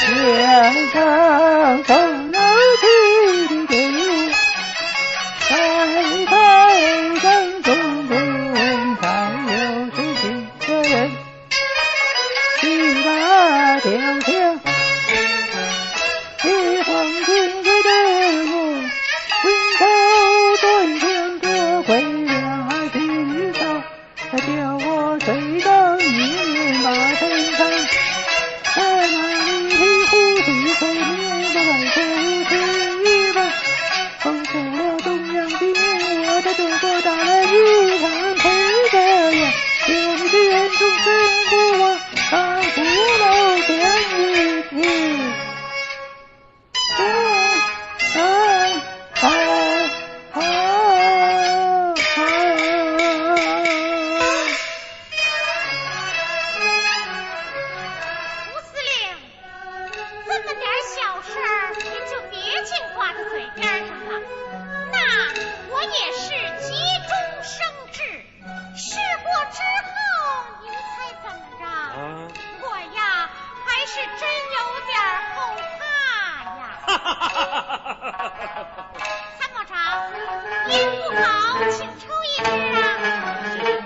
天上风儿吹的对，在台上中才有知心的人，骑马吊枪，一晃金贵的我，win头断枪这回俩知道，他叫我随到一面把身上。在那里的胡子吹面的外头吹吧，放出了东阳的面，我的祖国打了一场陪着呀，有见众生不忘，把父老相一起。 参谋长，您不好，请抽一支啊！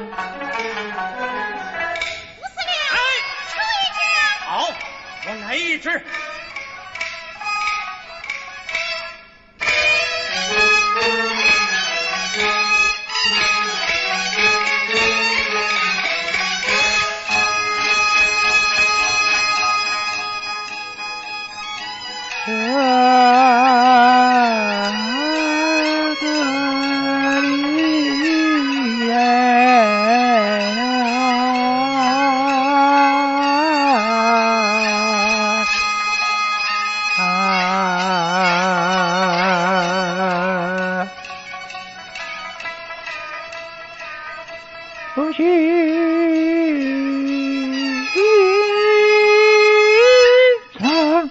吴司令，抽一支啊！ 好，我来一支。不许唱，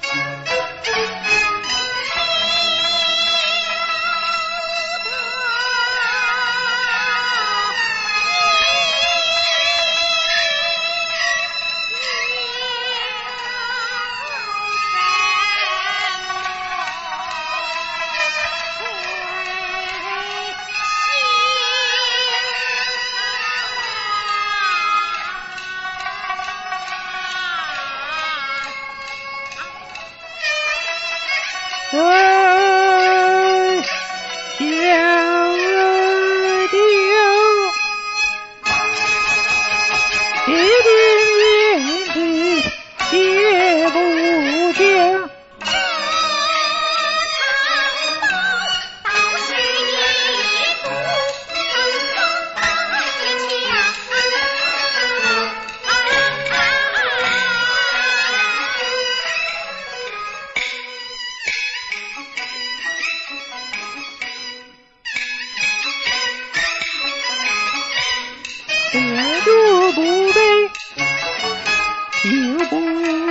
别住不悲，又不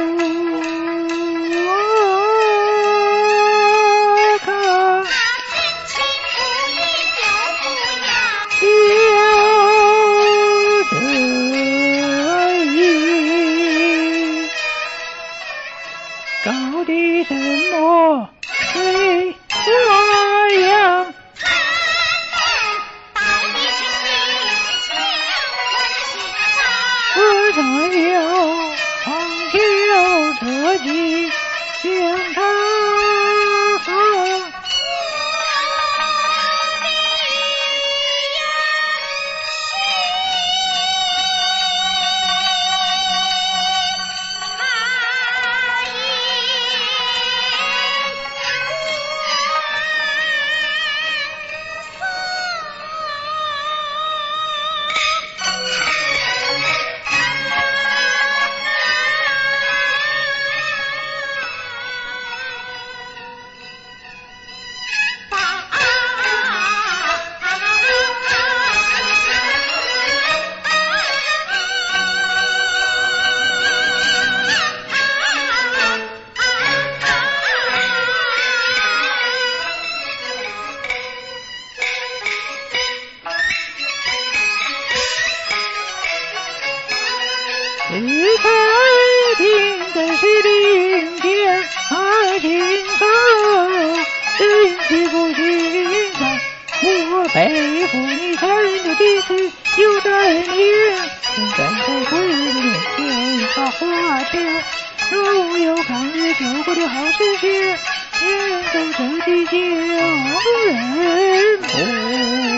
看，有这意，搞的什么水花样？我常有长久设计向他只看听的是林家。 花田。如有抗日救国的好事情，演奏这吉祥人物。